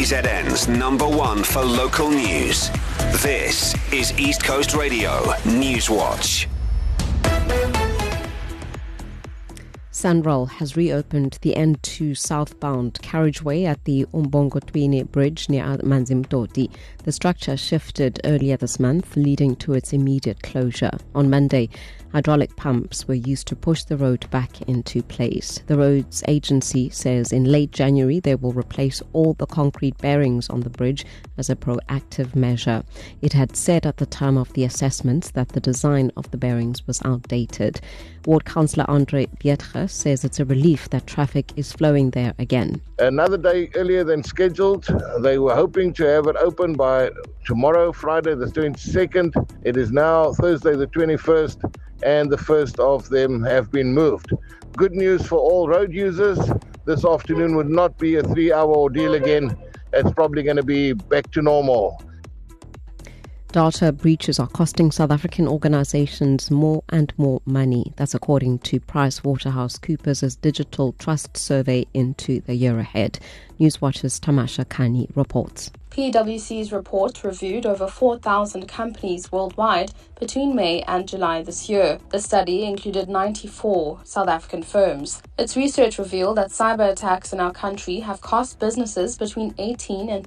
KZN's #1 for local news. This is East Coast Radio Newswatch. SANRAL has reopened the N2 southbound carriageway at the Umbongotweni Bridge near Amanzimtoti. The structure shifted earlier this month, leading to its immediate closure. On Monday, hydraulic pumps were used to push the road back into place. The roads agency says in late January they will replace all the concrete bearings on the bridge as a proactive measure. It had said at the time of the assessments that the design of the bearings was outdated. Ward Councillor Andre Pietre says it's a relief that traffic is flowing there again. Another day earlier than scheduled. They were hoping to have it open by tomorrow, Friday the 22nd. It is now Thursday the 21st. And the first of them have been moved. Good news for all road users. This afternoon would not be a 3-hour ordeal again. It's probably going to be back to normal. Data breaches are costing South African organizations more and more money. That's according to PricewaterhouseCoopers' digital trust survey into the year ahead. Newswatch's Tamasha Kani reports. PwC's report reviewed over 4,000 companies worldwide between May and July this year. The study included 94 South African firms. Its research revealed that cyber attacks in our country have cost businesses between 18 and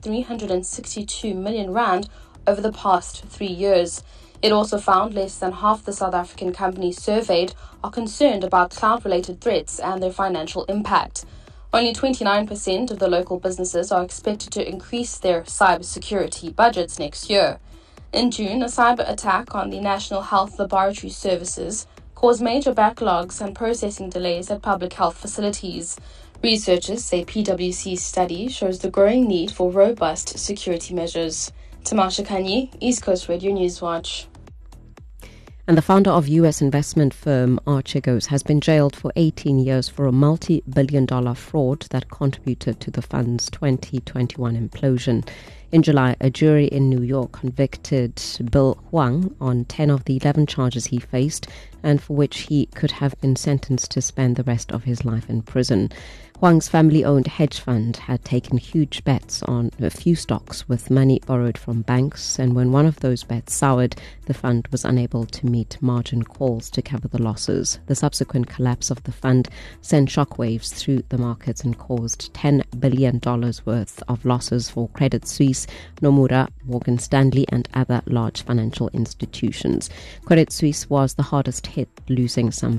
362 million rand over the past 3 years. It also found less than half the South African companies surveyed are concerned about cloud-related threats and their financial impact. Only 29% of the local businesses are expected to increase their cybersecurity budgets next year. In June, a cyber attack on the National Health Laboratory Services caused major backlogs and processing delays at public health facilities. Researchers say PwC's study shows the growing need for robust security measures. Tamasha Kani, East Coast Radio Newswatch. And the founder of U.S. investment firm Archegos has been jailed for 18 years for a multi-billion-dollar fraud that contributed to the fund's 2021 implosion. In July, a jury in New York convicted Bill Huang on 10 of the 11 charges he faced and for which he could have been sentenced to spend the rest of his life in prison. Huang's family-owned hedge fund had taken huge bets on a few stocks with money borrowed from banks, and when one of those bets soured, the fund was unable to meet margin calls to cover the losses. The subsequent collapse of the fund sent shockwaves through the markets and caused $10 billion worth of losses for Credit Suisse, Nomura, Morgan Stanley, and other large financial institutions. Credit Suisse was the hardest hit, losing some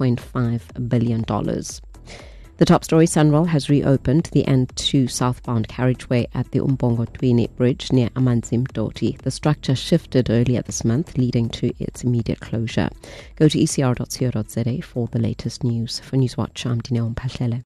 $5.5 billion. The top story, SANRAL has reopened the N2 southbound carriageway at the Umbongotweni Bridge near Amanzimtoti. The structure shifted earlier this month, leading to its immediate closure. Go to ecr.co.za for the latest news. For Newswatch, I'm Dineo Mphahlele.